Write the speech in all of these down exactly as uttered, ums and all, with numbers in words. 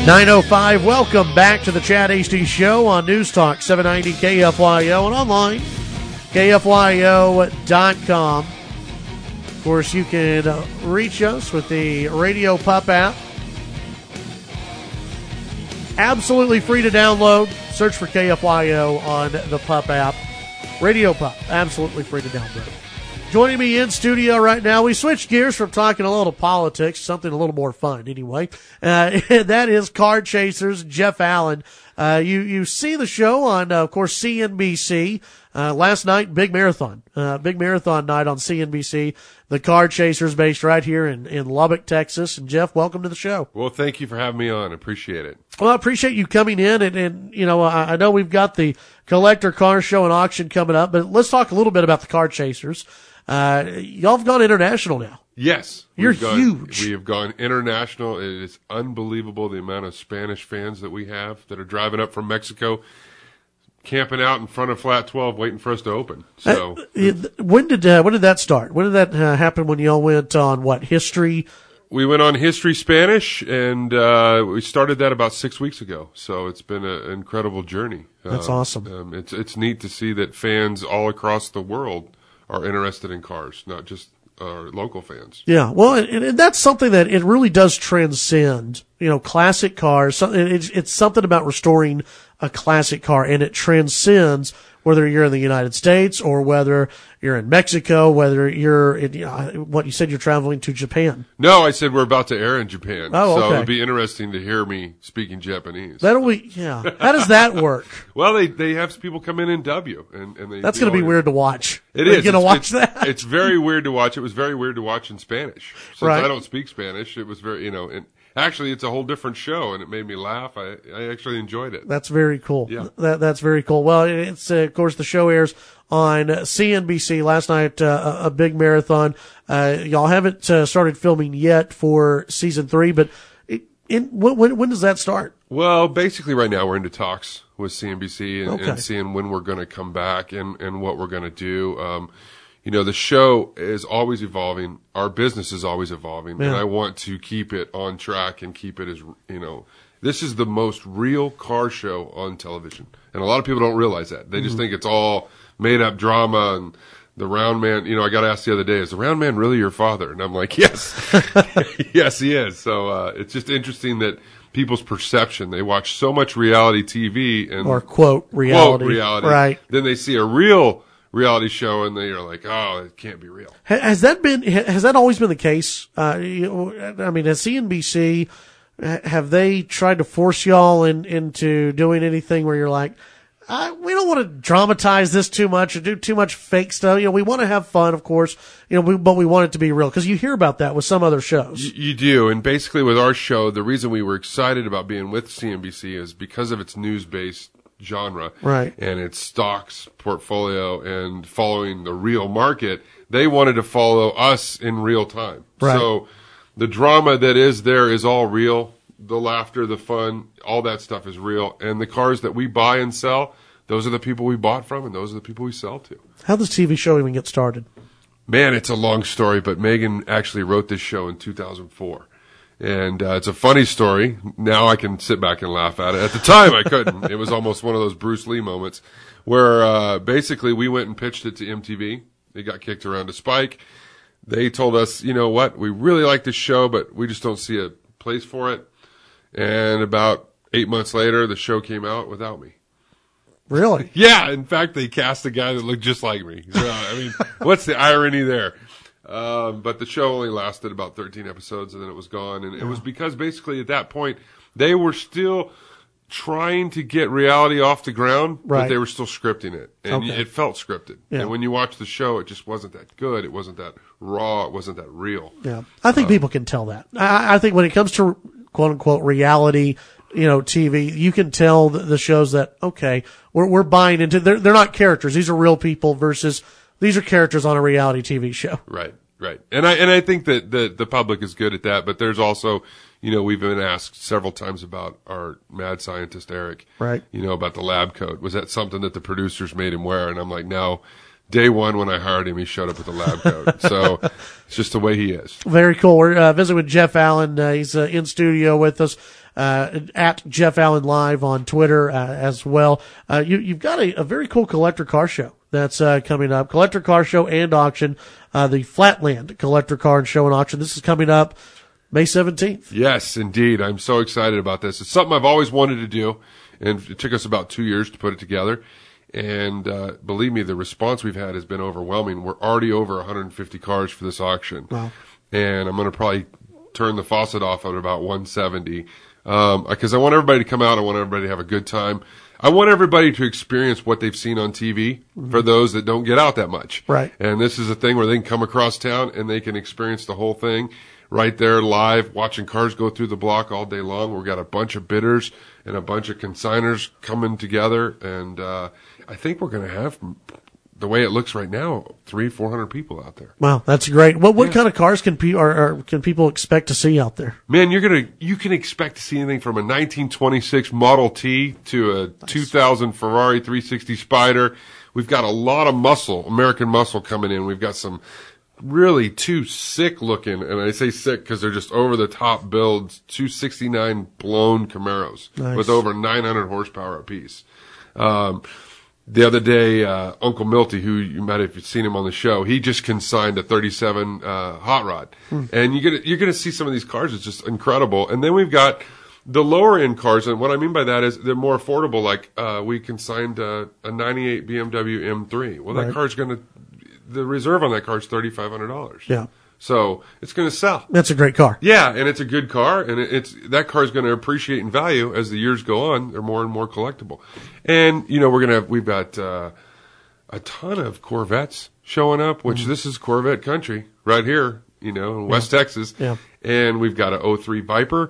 nine oh five, welcome back to the Chad Hasty Show on News Talk seven ninety K F Y O and online, K F Y O dot com. Of course, you can uh, reach us with the Radio Pup app. Absolutely free to download. Search for K F Y O on the Pup app. Radio Pup, absolutely free to download. Joining me in studio right now, we switched gears from talking a little politics, something a little more fun anyway. Uh, that is Car Chasers, Jeff Allen. Uh, you, you see the show on, uh, of course, C N B C. Uh, last night, big marathon, uh, big marathon night on C N B C. The Car Chasers based right here in, in Lubbock, Texas. And Jeff, welcome to the show. Well, thank you for having me on. Appreciate it. Well, I appreciate you coming in and, and, you know, I, I know we've got the collector car show and auction coming up, but let's talk a little bit about the Car Chasers. Uh, y'all have gone international now. Yes. You're gone, huge. We have gone international. It is unbelievable the amount of Spanish fans that we have that are driving up from Mexico, camping out in front of Flat twelve, waiting for us to open. So, uh, when did uh, when did that start? When did that uh, happen? When y'all went on what history? We went on History Spanish, and uh, we started that about six weeks ago. So it's been an incredible journey. That's um, awesome. Um, it's it's neat to see that fans all across the world are interested in cars, not just our local fans. Yeah, well, and, and that's something that it really does transcend, you know, classic cars. It's, it's something about restoring a classic car, and it transcends whether you're in the United States or whether you're in Mexico, whether you're in, you know, what you said, you're traveling to Japan. No, I said we're about to air in Japan. Oh, okay. So it'd be interesting to hear me speaking Japanese. That'll be, yeah. How does that work? Well, they, they have people come in in W. And, and they, That's they going to be all- weird to watch. It Are is. you going to It's- watch it's- that? It's very weird to watch. It was very weird to watch in Spanish. Since Right. I don't speak Spanish, it was very, you know, and actually it's a whole different show, and it made me laugh. I, I actually enjoyed it. That's very cool. Yeah. That, that's very cool. Well, it's, uh, of course, the show airs on C N B C. Last night, uh, a big marathon. Uh, y'all haven't uh, started filming yet for season three, but it, in, when, when, when does that start? Well, basically right now we're into talks with C N B C and, Okay. and seeing when we're going to come back and, and what we're going to do. Um, you know, the show is always evolving. Our business is always evolving. Yeah. And I want to keep it on track and keep it as, you know, this is the most real car show on television. And a lot of people don't realize that. They Mm-hmm. just think it's all made up drama and the round man, you know, I got asked the other day, is the round man really your father? And I'm like, yes, yes, he is. So, uh, it's just interesting that people's perception, they watch so much reality T V and Or quote reality. quote reality. Right. Then they see a real reality show and they are like, oh, it can't be real. Ha- Has that been, ha- has that always been the case? Uh, you, I mean, has C N B C, ha- have they tried to force y'all in, into doing anything where you're like, Uh, we don't want to dramatize this too much or do too much fake stuff. You know, we want to have fun, of course, you know, we, but we want it to be real because you hear about that with some other shows. You, you do. And basically with our show, the reason we were excited about being with C N B C is because of its news-based genre. Right. And its stocks portfolio and following the real market. They wanted to follow us in real time. Right. So the drama that is there is all real. The laughter, the fun, all that stuff is real. And the cars that we buy and sell, those are the people we bought from, and those are the people we sell to. How does T V show even get started? Man, it's a long story, but Megan actually wrote this show in two thousand four. And uh, it's a funny story. Now I can sit back and laugh at it. At the time, I couldn't. It was almost one of those Bruce Lee moments where uh, basically we went and pitched it to M T V. It got kicked around to Spike. They told us, you know what, we really like this show, but we just don't see a place for it. And about eight months later, the show came out without me. Really? Yeah, in fact, they cast a guy that looked just like me. So, I mean, what's the irony there? Um, but the show only lasted about thirteen episodes, and then it was gone. And it was because basically at that point, they were still trying to get reality off the ground, Right. but they were still scripting it. And Okay. it felt scripted. Yeah. And when you watch the show, it just wasn't that good. It wasn't that raw. It wasn't that real. Yeah. I think people can tell that. I, I think when it comes to quote unquote reality, you know, T V, you can tell the, the shows that, okay, we're, we're buying into, they're, they're not characters. These are real people versus these are characters on a reality T V show. Right, right. And I, and I think that the, the public is good at that, but there's also, you know, we've been asked several times about our mad scientist, Eric. Right. You know, about the lab coat. Was that something that the producers made him wear? And I'm like, no. Day one when I hired him, he showed up with a lab coat. So it's just the way he is. Very cool. We're uh, visiting with Jeff Allen. Uh, he's uh, in studio with us. uh, at Jeff Allen Live on Twitter uh, as well. Uh, you, you've got a, a very cool collector car show that's uh, coming up. Collector car show and auction, uh, the Flatland Collector Car Show and Auction. This is coming up May seventeenth. Yes, indeed. I'm so excited about this. It's something I've always wanted to do, and it took us about two years to put it together. And uh, believe me, the response we've had has been overwhelming. We're already over one hundred fifty cars for this auction. Wow. And I'm going to probably turn the faucet off at about one seventy um, because I want everybody to come out. I want everybody to have a good time. I want everybody to experience what they've seen on T V mm-hmm. for those that don't get out that much. Right. And this is a thing where they can come across town and they can experience the whole thing right there live, watching cars go through the block all day long. We've got a bunch of bidders and a bunch of consigners coming together. And uh, I think we're going to have, the way it looks right now, three, four hundred people out there. Wow, that's great. What what yeah. kind of cars can pe- or, or can people expect to see out there? Man, you're gonna you can expect to see anything from a nineteen twenty-six Model T to a nice. two thousand Ferrari three sixty Spider. We've got a lot of muscle, American muscle coming in. We've got some really two sick looking, and I say sick because they're just over the top builds, two sixty-nine blown Camaros nice. With over nine hundred horsepower apiece. Um, The other day, uh, Uncle Milty, who you might have seen him on the show, he just consigned a thirty-seven uh, Hot Rod. Hmm. And you're gonna, you're gonna see some of these cars. It's just incredible. And then we've got the lower end cars. And what I mean by that is they're more affordable. Like, uh, we consigned uh, a ninety-eight B M W M three. Well, that right. car's gonna, the reserve on that car is thirty-five hundred dollars. Yeah. So it's going to sell. That's a great car. Yeah, and it's a good car, and it's that car is going to appreciate in value as the years go on. They're more and more collectible, and you know we're gonna have we've got uh, a ton of Corvettes showing up, which mm-hmm. this is Corvette country right here, you know, in West yeah. Texas, yeah. and we've got an oh three Viper.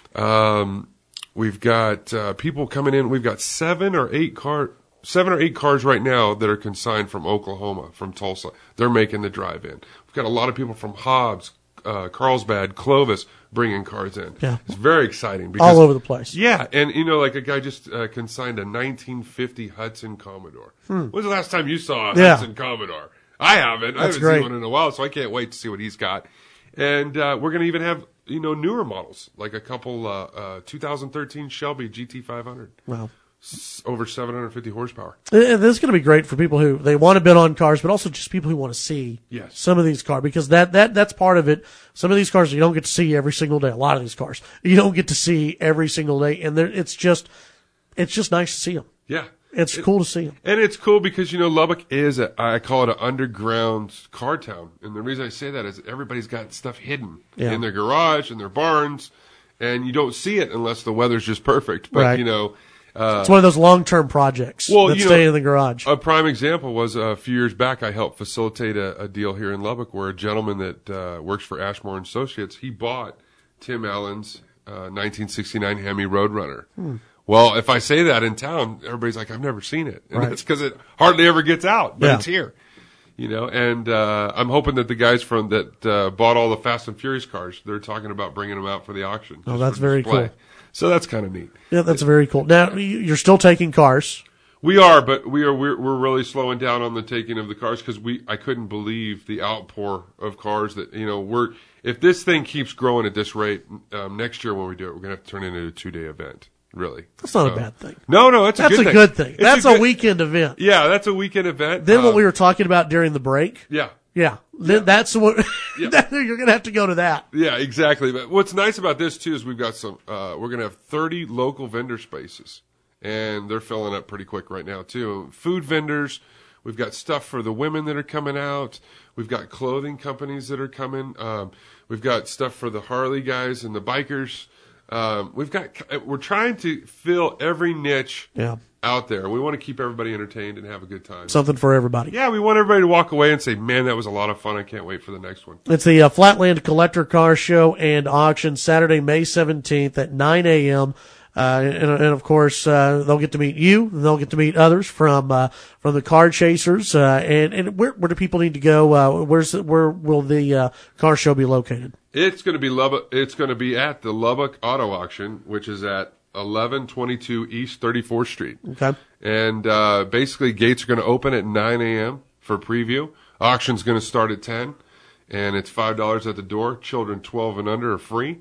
Um, we've got uh, people coming in. We've got seven or eight car. Seven or eight cars right now that are consigned from Oklahoma, from Tulsa. They're making the drive in. We've got a lot of people from Hobbs, uh, Carlsbad, Clovis bringing cars in. Yeah. It's very exciting. Because, all over the place. Yeah, and you know, like a guy just uh, consigned a nineteen fifty Hudson Commodore. Hmm. When's the last time you saw a yeah. Hudson Commodore? I haven't. That's I haven't great. seen one in a while, so I can't wait to see what he's got. And uh, we're going to even have, you know, newer models, like a couple uh, uh, two thousand thirteen Shelby G T five hundred. Wow. Over seven hundred fifty horsepower. This is going to be great for people who they want to bid on cars, but also just people who want to see yes. some of these cars, because that, that, that's part of it. Some of these cars you don't get to see every single day. A lot of these cars you don't get to see every single day. And it's just, it's just nice to see them. Yeah. It's it, cool to see them. And it's cool because, you know, Lubbock is, a, I call it an underground car town. And the reason I say that is everybody's got stuff hidden yeah. in their garage, in their barns, and you don't see it unless the weather's just perfect. But, right. you know, Uh, it's one of those long-term projects well, that you stay know, in the garage. A prime example was uh, a few years back, I helped facilitate a, a deal here in Lubbock where a gentleman that uh, works for Ashmore and Associates, he bought Tim Allen's uh, nineteen sixty-nine Hemi Roadrunner. Hmm. Well, if I say that in town, everybody's like, I've never seen it. And right. that's because it hardly ever gets out, but yeah. it's here. You know, and uh, I'm hoping that the guys from that uh, bought all the Fast and Furious cars, they're talking about bringing them out for the auction. Oh, that's very display. cool. So that's kind of neat. Yeah, that's very cool. Now, you're still taking cars. We are, but we are we're, we're really slowing down on the taking of the cars because we I couldn't believe the outpour of cars that you know we're if this thing keeps growing at this rate um, next year when we do it we're gonna have to turn it into a two day event. Really, that's not so, a bad thing. No, no, it's a that's good a thing. good thing. It's That's a, a, good, weekend event. Yeah, that's a weekend event. Then um, what we were talking about during the break. Yeah. Yeah, yeah. That's what yeah. you're going to have to go to that. Yeah, exactly. But what's nice about this too is we've got some. Uh, we're going to have thirty local vendor spaces, and they're filling up pretty quick right now too. Food vendors. We've got stuff for the women that are coming out. We've got clothing companies that are coming. Um, we've got stuff for the Harley guys and the bikers. Um, we've got. We're trying to fill every niche. Yeah. Out there. We want to keep everybody entertained and have a good time. Something for everybody. Yeah, we want everybody to walk away and say, man, that was a lot of fun. I can't wait for the next one. It's the uh, Flatland Collector Car Show and Auction, Saturday, May seventeenth at nine a.m. Uh, and, and of course, uh, they'll get to meet you, and they'll get to meet others from, uh, from the car chasers. Uh, and, and where, where do people need to go? Uh, where's, the, where will the, uh, car show be located? It's going to be Lubbock, it's going to be at the Lubbock Auto Auction, which is at eleven twenty-two East thirty-fourth Street. Okay. And, uh, basically gates are going to open at nine a.m. for preview. Auction's going to start at ten, and it's five dollars at the door. Children twelve and under are free.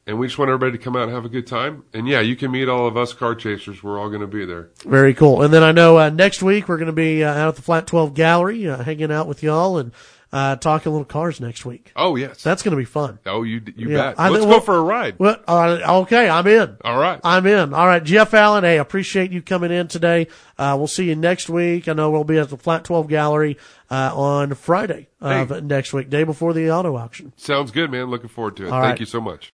and we just want everybody to come out and have a good time. And yeah, you can meet all of us car chasers. We're all going to be there. Very cool. And then I know uh, next week we're going to be uh, out at the Flat twelve Gallery, uh, hanging out with y'all and uh, talking little cars next week. Oh, yes. That's going to be fun. Oh, you you Yeah. bet. I- Let's well- go for a ride. Well, uh, okay, I'm in. All right. I'm in. All right, Jeff Allen, hey, appreciate you coming in today. Uh, we'll see you next week. I know we'll be at the Flat twelve Gallery uh, on Friday of Hey. next week, day before the auto auction. Sounds good, man. Looking forward to it. All Thank right. you so much.